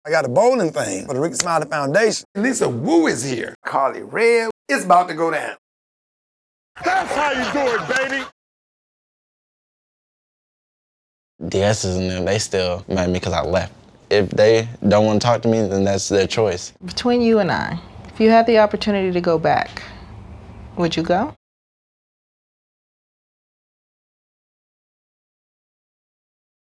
I got a bowling thing for the Rickey Smiley Foundation. Lisa Wu is here. Carly Red. It's about to go down. That's how you do it, baby. The S's and them, they still mad at me because I left. If they don't want to talk to me, then that's their choice. Between you and I, if you had the opportunity to go back, would you go?